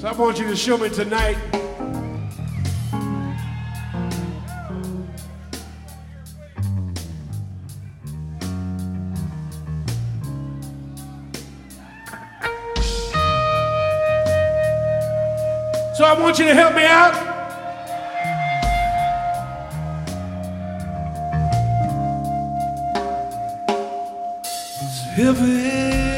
So I want you to show me tonight so I want you to help me out. It's heavy.